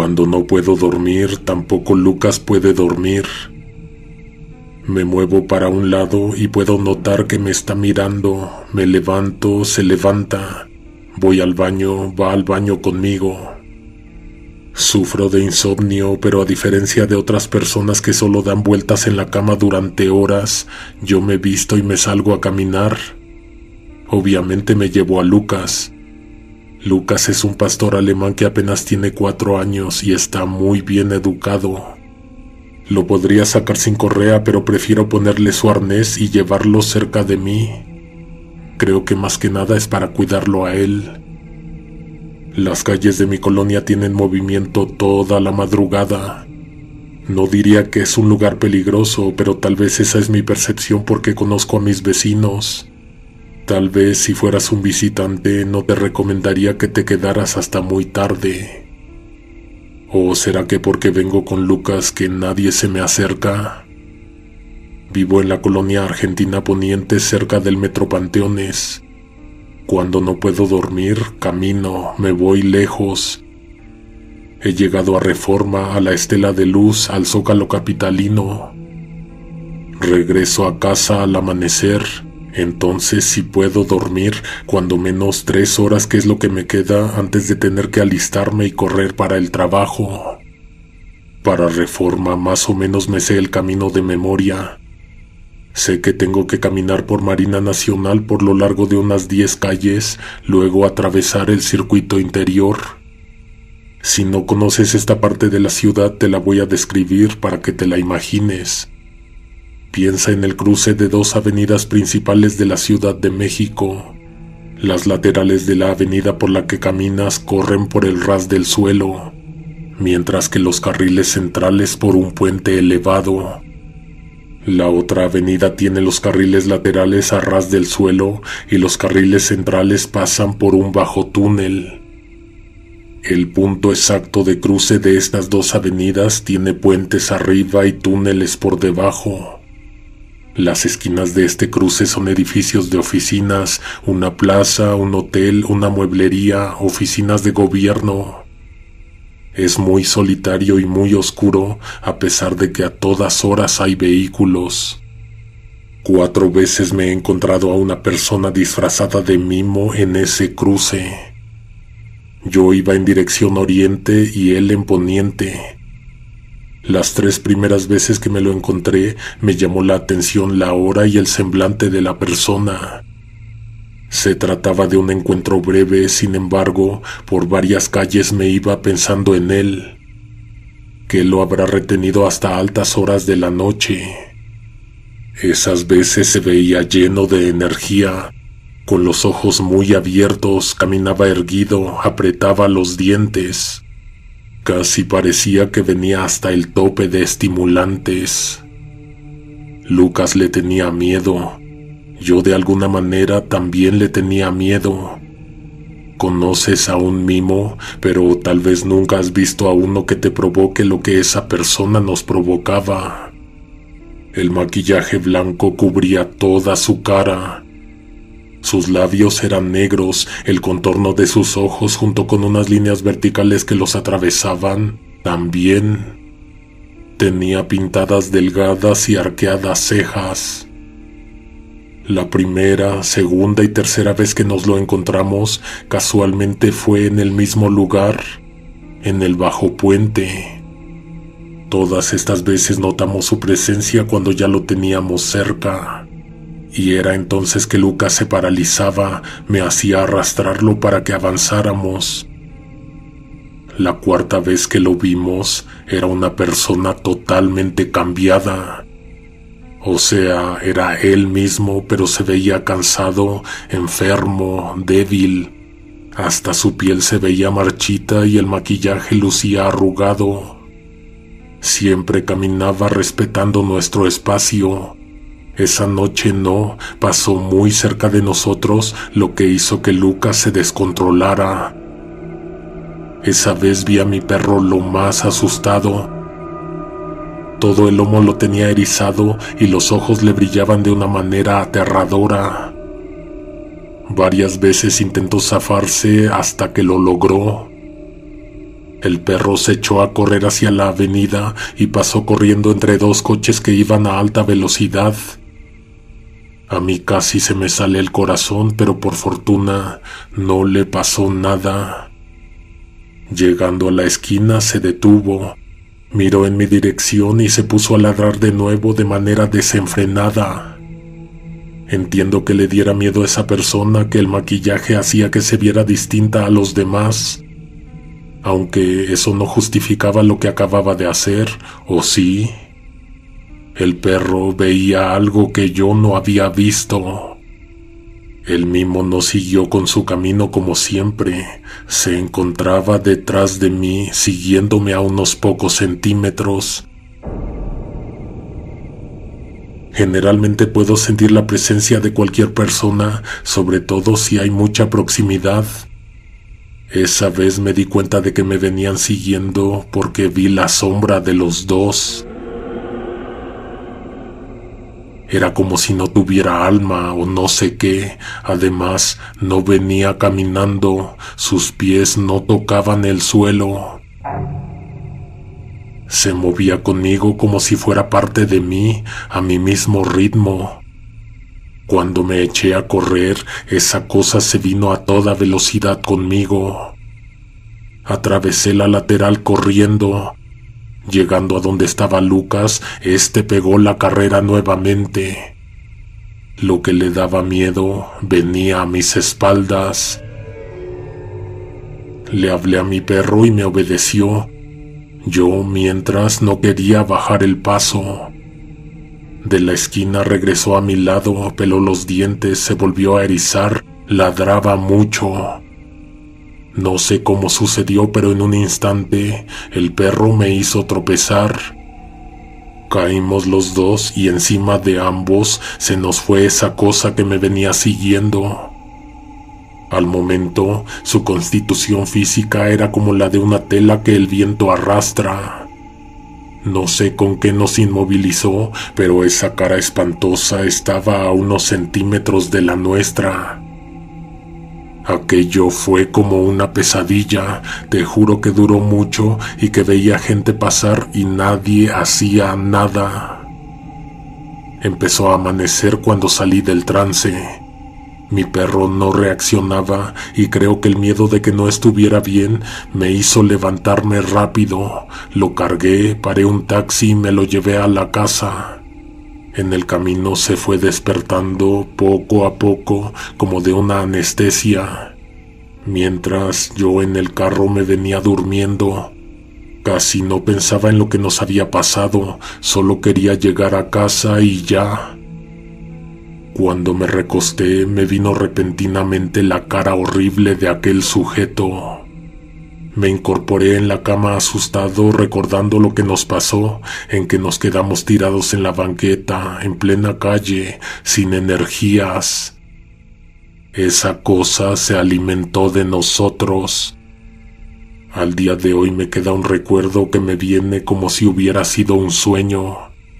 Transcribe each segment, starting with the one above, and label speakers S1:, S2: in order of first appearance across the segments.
S1: Cuando no puedo dormir, tampoco Lucas puede dormir. Me muevo para un lado y puedo notar que me está mirando. Me levanto, se levanta. Voy al baño, va al baño conmigo. Sufro de insomnio, pero a diferencia de otras personas que solo dan vueltas en la cama durante horas, yo me visto y me salgo a caminar. Obviamente me llevo a Lucas. Lucas es un pastor alemán que apenas tiene 4 años y está muy bien educado. Lo podría sacar sin correa, pero prefiero ponerle su arnés y llevarlo cerca de mí. Creo que más que nada es para cuidarlo a él. Las calles de mi colonia tienen movimiento toda la madrugada. No diría que es un lugar peligroso, pero tal vez esa es mi percepción porque conozco a mis vecinos. Tal vez si fueras un visitante no te recomendaría que te quedaras hasta muy tarde. ¿O será que porque vengo con Lucas que nadie se me acerca? Vivo en la colonia Argentina Poniente cerca del Metro Panteones. Cuando no puedo dormir, camino, me voy lejos. He llegado a Reforma, a la Estela de Luz, al Zócalo capitalino. Regreso a casa al amanecer. Entonces sí puedo dormir, cuando menos 3 horas, que es lo que me queda antes de tener que alistarme y correr para el trabajo. Para Reforma más o menos me sé el camino de memoria. Sé que tengo que caminar por Marina Nacional por lo largo de unas 10 calles, luego atravesar el circuito interior. Si no conoces esta parte de la ciudad, te la voy a describir para que te la imagines. Piensa en el cruce de 2 avenidas principales de la Ciudad de México. Las laterales de la avenida por la que caminas corren por el ras del suelo, mientras que los carriles centrales por un puente elevado. La otra avenida tiene los carriles laterales a ras del suelo y los carriles centrales pasan por un bajo túnel. El punto exacto de cruce de estas 2 avenidas tiene puentes arriba y túneles por debajo. Las esquinas de este cruce son edificios de oficinas, una plaza, un hotel, una mueblería, oficinas de gobierno. Es muy solitario y muy oscuro, a pesar de que a todas horas hay vehículos. 4 veces me he encontrado a una persona disfrazada de mimo en ese cruce. Yo iba en dirección oriente y él en poniente. Las 3 primeras veces que me lo encontré, me llamó la atención la hora y el semblante de la persona. Se trataba de un encuentro breve, sin embargo, por varias calles me iba pensando en él. ¿Qué lo habrá retenido hasta altas horas de la noche? Esas veces se veía lleno de energía, con los ojos muy abiertos, caminaba erguido, apretaba los dientes. Casi parecía que venía hasta el tope de estimulantes. Lucas le tenía miedo. Yo de alguna manera también le tenía miedo. Conoces a un mimo, pero tal vez nunca has visto a uno que te provoque lo que esa persona nos provocaba. El maquillaje blanco cubría toda su cara. Sus labios eran negros, el contorno de sus ojos junto con unas líneas verticales que los atravesaban, también. Tenía pintadas delgadas y arqueadas cejas. La primera, segunda y tercera vez que nos lo encontramos, casualmente fue en el mismo lugar, en el bajo puente. Todas estas veces notamos su presencia cuando ya lo teníamos cerca. Y era entonces que Lucas se paralizaba, me hacía arrastrarlo para que avanzáramos. La 4ª vez que lo vimos, era una persona totalmente cambiada. O sea, era él mismo, pero se veía cansado, enfermo, débil. Hasta su piel se veía marchita y el maquillaje lucía arrugado. Siempre caminaba respetando nuestro espacio. Esa noche no, pasó muy cerca de nosotros, lo que hizo que Lucas se descontrolara. Esa vez vi a mi perro lo más asustado. Todo el lomo lo tenía erizado y los ojos le brillaban de una manera aterradora. Varias veces intentó zafarse hasta que lo logró. El perro se echó a correr hacia la avenida y pasó corriendo entre dos coches que iban a alta velocidad. A mí casi se me sale el corazón, pero por fortuna no le pasó nada. Llegando a la esquina se detuvo, miró en mi dirección y se puso a ladrar de nuevo de manera desenfrenada. Entiendo que le diera miedo a esa persona, que el maquillaje hacía que se viera distinta a los demás, aunque eso no justificaba lo que acababa de hacer, ¿o sí? El perro veía algo que yo no había visto. El mimo no siguió con su camino como siempre. Se encontraba detrás de mí, siguiéndome a unos pocos centímetros. Generalmente puedo sentir la presencia de cualquier persona, sobre todo si hay mucha proximidad. Esa vez me di cuenta de que me venían siguiendo porque vi la sombra de los dos. Era como si no tuviera alma o no sé qué. Además, no venía caminando, sus pies no tocaban el suelo. Se movía conmigo como si fuera parte de mí, a mi mismo ritmo. Cuando me eché a correr, esa cosa se vino a toda velocidad conmigo. Atravesé la lateral corriendo. Llegando a donde estaba Lucas, este pegó la carrera nuevamente. Lo que le daba miedo venía a mis espaldas. Le hablé a mi perro y me obedeció. Yo, mientras, no quería bajar el paso. De la esquina regresó a mi lado, peló los dientes, se volvió a erizar, ladraba mucho. No sé cómo sucedió, pero en un instante el perro me hizo tropezar. Caímos los dos y encima de ambos se nos fue esa cosa que me venía siguiendo. Al momento, su constitución física era como la de una tela que el viento arrastra. No sé con qué nos inmovilizó, pero esa cara espantosa estaba a unos centímetros de la nuestra. Aquello fue como una pesadilla, te juro que duró mucho y que veía gente pasar y nadie hacía nada. Empezó a amanecer cuando salí del trance. Mi perro no reaccionaba y creo que el miedo de que no estuviera bien me hizo levantarme rápido. Lo cargué, paré un taxi y me lo llevé a la casa. En el camino se fue despertando poco a poco, como de una anestesia, mientras yo en el carro me venía durmiendo. Casi no pensaba en lo que nos había pasado, solo quería llegar a casa y ya. Cuando me recosté, me vino repentinamente la cara horrible de aquel sujeto. Me incorporé en la cama asustado, recordando lo que nos pasó, en que nos quedamos tirados en la banqueta, en plena calle, sin energías. Esa cosa se alimentó de nosotros. Al día de hoy me queda un recuerdo que me viene como si hubiera sido un sueño.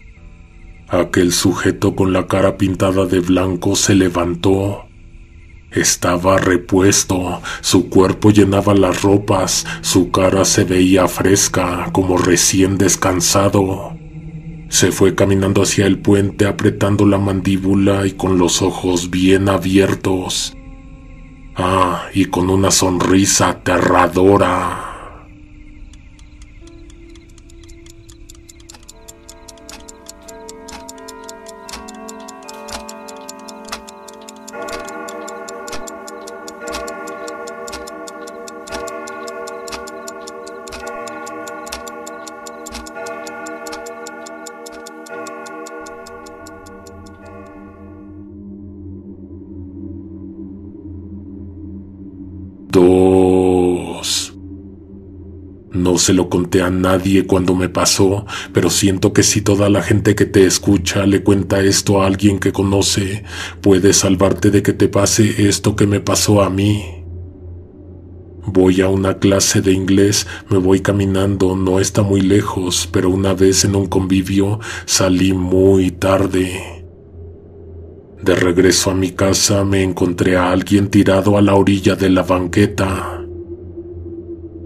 S1: Aquel sujeto con la cara pintada de blanco se levantó. Estaba repuesto, su cuerpo llenaba las ropas, su cara se veía fresca, como recién descansado. Se fue caminando hacia el puente apretando la mandíbula y con los ojos bien abiertos. Y con una sonrisa aterradora. No se lo conté a nadie cuando me pasó, pero siento que si toda la gente que te escucha le cuenta esto a alguien que conoce, puede salvarte de que te pase esto que me pasó a mí. Voy a una clase de inglés, me voy caminando, no está muy lejos, pero una vez en un convivio salí muy tarde. De regreso a mi casa me encontré a alguien tirado a la orilla de la banqueta.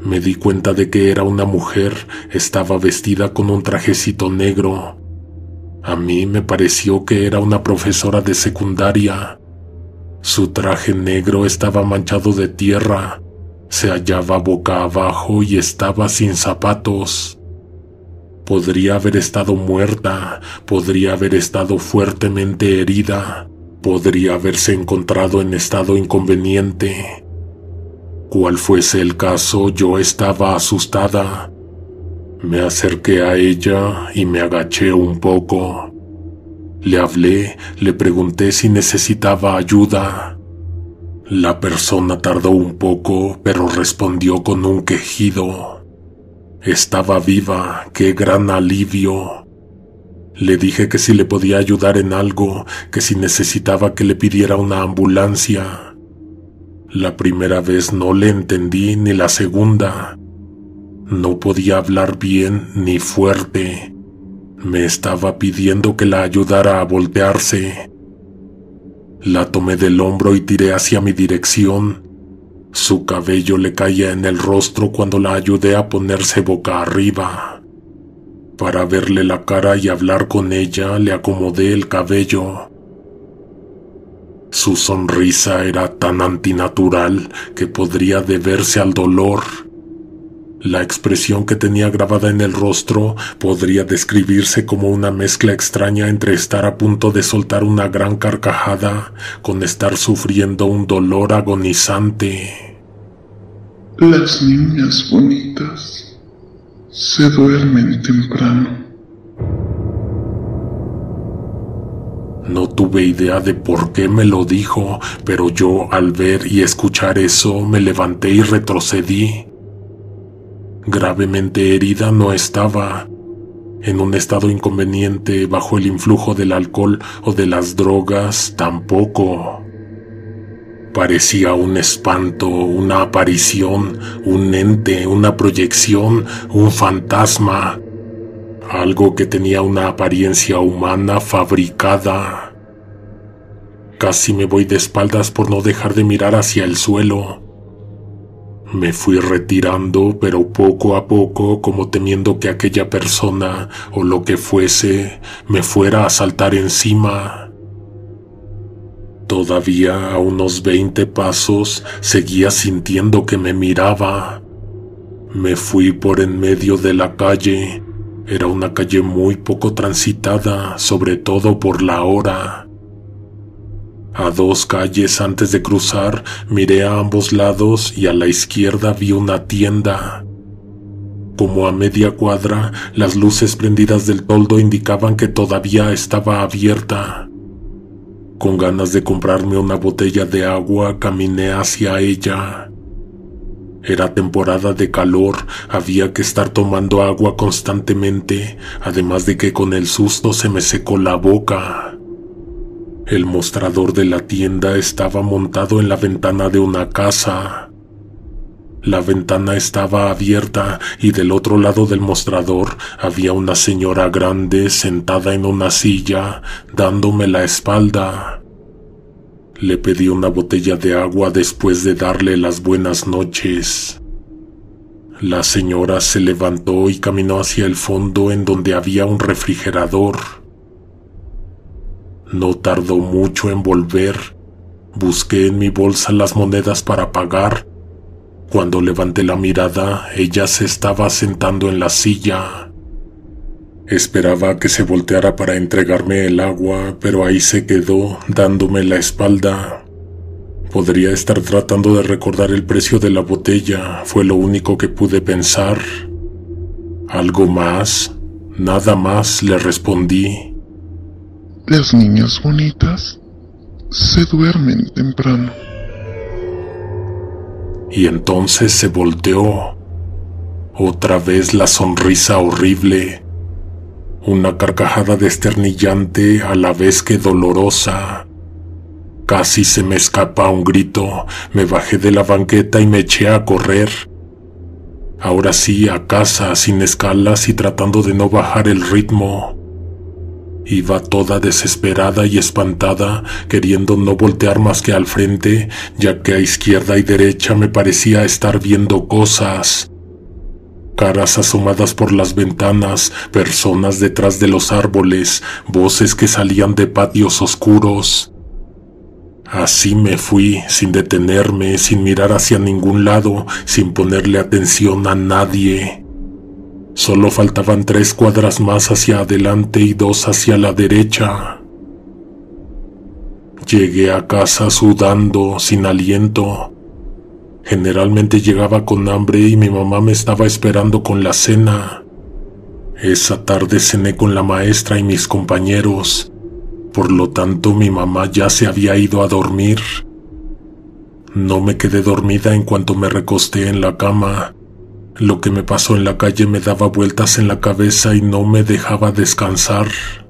S1: Me di cuenta de que era una mujer, estaba vestida con un trajecito negro. A mí me pareció que era una profesora de secundaria. Su traje negro estaba manchado de tierra, se hallaba boca abajo y estaba sin zapatos. Podría haber estado muerta, podría haber estado fuertemente herida, podría haberse encontrado en estado inconveniente. Cual fuese el caso, yo estaba asustada. Me acerqué a ella y me agaché un poco. Le hablé, le pregunté si necesitaba ayuda. La persona tardó un poco, pero respondió con un quejido. Estaba viva, qué gran alivio. Le dije que si le podía ayudar en algo, que si necesitaba que le pidiera una ambulancia. La primera vez no le entendí, ni la segunda. No podía hablar bien ni fuerte. Me estaba pidiendo que la ayudara a voltearse. La tomé del hombro y tiré hacia mi dirección. Su cabello le caía en el rostro cuando la ayudé a ponerse boca arriba. Para verle la cara y hablar con ella, le acomodé el cabello. Su sonrisa era tan antinatural que podría deberse al dolor. La expresión que tenía grabada en el rostro podría describirse como una mezcla extraña entre estar a punto de soltar una gran carcajada con estar sufriendo un dolor agonizante.
S2: Las niñas bonitas se duermen temprano.
S1: No tuve idea de por qué me lo dijo, pero yo al ver y escuchar eso me levanté y retrocedí. Gravemente herida no estaba. En un estado inconveniente bajo el influjo del alcohol o de las drogas tampoco. Parecía un espanto, una aparición, un ente, una proyección, un fantasma. Algo que tenía una apariencia humana fabricada. Casi me voy de espaldas por no dejar de mirar hacia el suelo. Me fui retirando, pero poco a poco, como temiendo que aquella persona, o lo que fuese, me fuera a saltar encima. Todavía a unos 20 pasos seguía sintiendo que me miraba. Me fui por en medio de la calle. Era una calle muy poco transitada, sobre todo por la hora. A 2 calles antes de cruzar, miré a ambos lados y a la izquierda vi una tienda. Como a media cuadra, las luces prendidas del toldo indicaban que todavía estaba abierta. Con ganas de comprarme una botella de agua, caminé hacia ella. Era temporada de calor, había que estar tomando agua constantemente, además de que con el susto se me secó la boca. El mostrador de la tienda estaba montado en la ventana de una casa. La ventana estaba abierta y del otro lado del mostrador había una señora grande sentada en una silla, dándome la espalda. Le pedí una botella de agua después de darle las buenas noches. La señora se levantó y caminó hacia el fondo en donde había un refrigerador. No tardó mucho en volver. Busqué en mi bolsa las monedas para pagar. Cuando levanté la mirada, ella se estaba sentando en la silla. Esperaba que se volteara para entregarme el agua, pero ahí se quedó, dándome la espalda. Podría estar tratando de recordar el precio de la botella, fue lo único que pude pensar. ¿Algo más? Nada más, le respondí.
S2: Las niñas bonitas se duermen temprano.
S1: Y entonces se volteó. Otra vez la sonrisa horrible. Una carcajada desternillante a la vez que dolorosa. Casi se me escapa un grito. Me bajé de la banqueta y me eché a correr. Ahora sí, a casa, sin escalas y tratando de no bajar el ritmo. Iba toda desesperada y espantada, queriendo no voltear más que al frente, ya que a izquierda y derecha me parecía estar viendo cosas, Caras asomadas por las ventanas, personas detrás de los árboles, voces que salían de patios oscuros. Así me fui, sin detenerme, sin mirar hacia ningún lado, sin ponerle atención a nadie. Solo faltaban 3 cuadras más hacia adelante y 2 hacia la derecha. Llegué a casa sudando, sin aliento. Generalmente llegaba con hambre y mi mamá me estaba esperando con la cena. Esa tarde cené con la maestra y mis compañeros. Por lo tanto, mi mamá ya se había ido a dormir. No me quedé dormida en cuanto me recosté en la cama. Lo que me pasó en la calle me daba vueltas en la cabeza y no me dejaba descansar.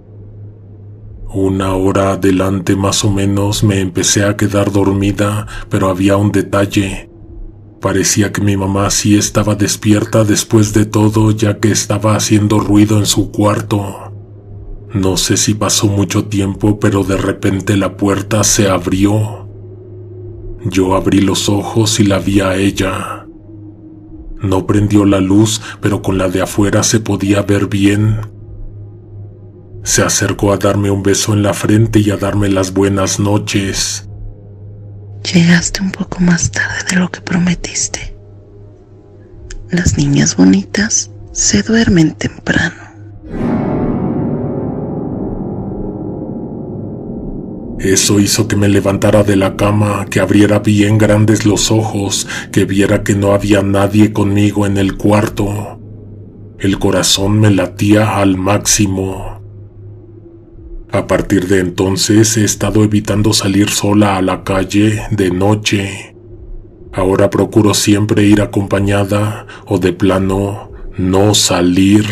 S1: 1 hora adelante más o menos me empecé a quedar dormida, pero había un detalle. Parecía que mi mamá sí estaba despierta después de todo, ya que estaba haciendo ruido en su cuarto. No sé si pasó mucho tiempo, pero de repente la puerta se abrió. Yo abrí los ojos y la vi a ella. No prendió la luz, pero con la de afuera se podía ver bien. Se acercó a darme un beso en la frente y a darme las buenas noches.
S3: Llegaste un poco más tarde de lo que prometiste. Las niñas bonitas se duermen temprano.
S1: Eso hizo que me levantara de la cama, que abriera bien grandes los ojos, que viera que no había nadie conmigo en el cuarto. El corazón me latía al máximo. A partir de entonces he estado evitando salir sola a la calle de noche. Ahora procuro siempre ir acompañada o de plano no salir.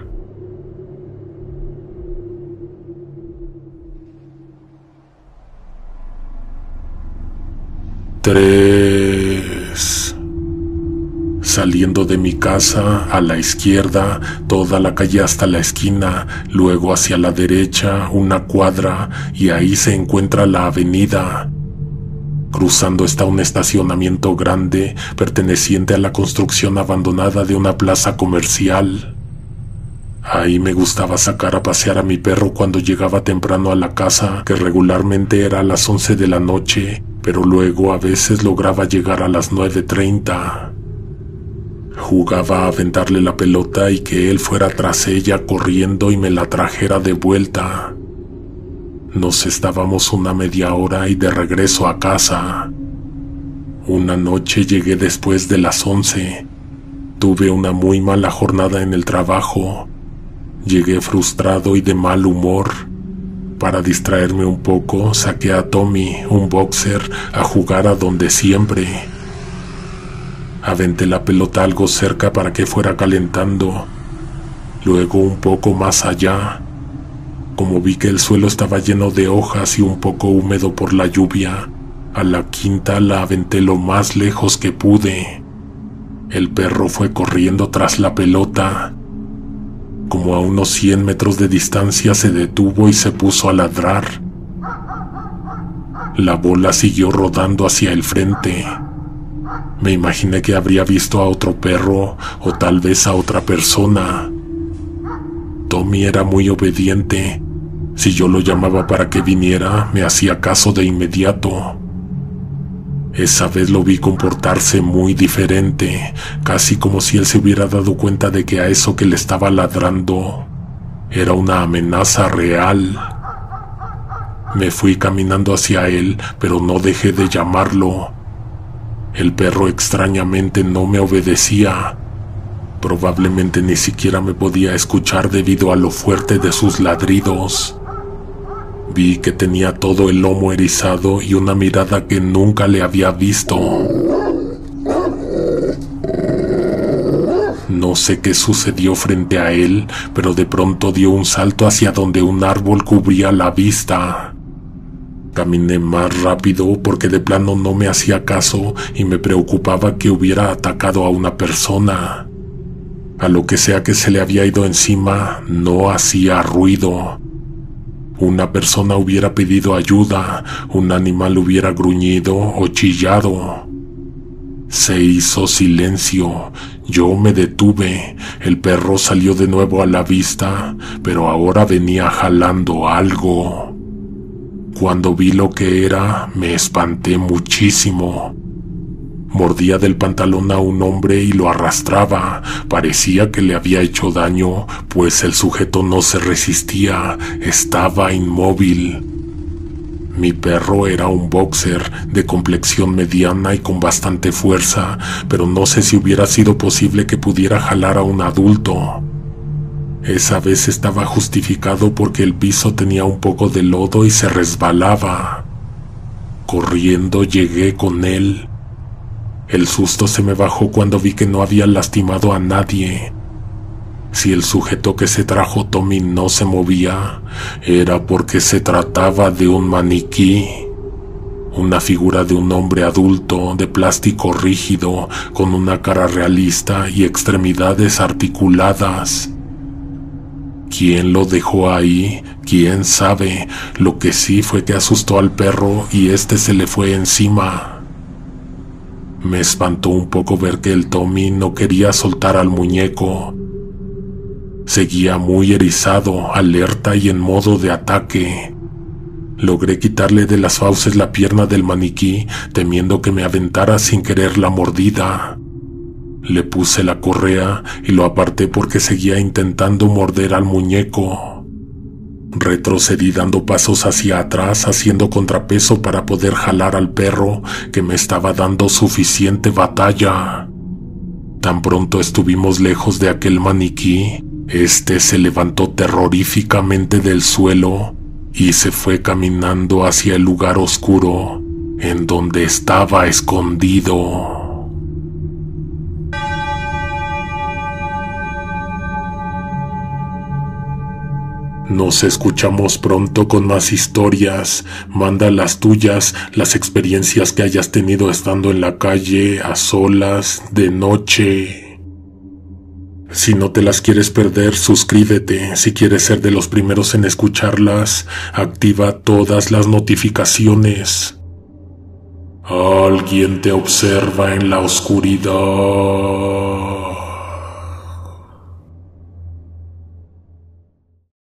S1: Tres. Saliendo de mi casa, a la izquierda, toda la calle hasta la esquina, luego hacia la derecha, 1 cuadra, y ahí se encuentra la avenida. Cruzando está un estacionamiento grande, perteneciente a la construcción abandonada de una plaza comercial. Ahí me gustaba sacar a pasear a mi perro cuando llegaba temprano a la casa, que regularmente era a las 11 de la noche, pero luego a veces lograba llegar a las 9:30. Jugaba a aventarle la pelota y que él fuera tras ella corriendo y me la trajera de vuelta. Nos estábamos una media hora y de regreso a casa. Una noche llegué después de las 11. Tuve una muy mala jornada en el trabajo. Llegué frustrado y de mal humor. Para distraerme un poco, saqué a Tommy, un boxer, a jugar a donde siempre. Aventé la pelota algo cerca para que fuera calentando. Luego un poco más allá. Como vi que el suelo estaba lleno de hojas y un poco húmedo por la lluvia, a la quinta la aventé lo más lejos que pude. El perro fue corriendo tras la pelota. Como a unos 100 metros de distancia se detuvo y se puso a ladrar. La bola siguió rodando hacia el frente. Me imaginé que habría visto a otro perro o tal vez a otra persona. Tommy era muy obediente. Si yo lo llamaba para que viniera, me hacía caso de inmediato. Esa vez lo vi comportarse muy diferente, casi como si él se hubiera dado cuenta de que a eso que le estaba ladrando era una amenaza real. Me fui caminando hacia él, pero no dejé de llamarlo. El perro extrañamente no me obedecía. Probablemente ni siquiera me podía escuchar debido a lo fuerte de sus ladridos. Vi que tenía todo el lomo erizado y una mirada que nunca le había visto. No sé qué sucedió frente a él, pero de pronto dio un salto hacia donde un árbol cubría la vista. Caminé más rápido porque de plano no me hacía caso y me preocupaba que hubiera atacado a una persona. A lo que sea que se le había ido encima, no hacía ruido. Una persona hubiera pedido ayuda, un animal hubiera gruñido o chillado. Se hizo silencio. Yo me detuve. El perro salió de nuevo a la vista, pero ahora venía jalando algo. Cuando vi lo que era, me espanté muchísimo. Mordía del pantalón a un hombre y lo arrastraba. Parecía que le había hecho daño, pues el sujeto no se resistía, estaba inmóvil. Mi perro era un boxer de complexión mediana y con bastante fuerza, pero no sé si hubiera sido posible que pudiera jalar a un adulto. Esa vez estaba justificado porque el piso tenía un poco de lodo y se resbalaba. Corriendo llegué con él. El susto se me bajó cuando vi que no había lastimado a nadie. Si el sujeto que se trajo Tommy no se movía, era porque se trataba de un maniquí. Una figura de un hombre adulto de plástico rígido, con una cara realista y extremidades articuladas. ¿Quién lo dejó ahí? ¿Quién sabe? Lo que sí fue que asustó al perro y este se le fue encima. Me espantó un poco ver que el Tommy no quería soltar al muñeco. Seguía muy erizado, alerta y en modo de ataque. Logré quitarle de las fauces la pierna del maniquí, temiendo que me aventara sin querer la mordida. Le puse la correa y lo aparté porque seguía intentando morder al muñeco. Retrocedí dando pasos hacia atrás, haciendo contrapeso para poder jalar al perro, que me estaba dando suficiente batalla. Tan pronto estuvimos lejos de aquel maniquí, este se levantó terroríficamente del suelo y se fue caminando hacia el lugar oscuro en donde estaba escondido. Nos escuchamos pronto con más historias. Manda las tuyas, las experiencias que hayas tenido estando en la calle, a solas, de noche. Si no te las quieres perder, suscríbete. Si quieres ser de los primeros en escucharlas, activa todas las notificaciones. Alguien te observa en la oscuridad.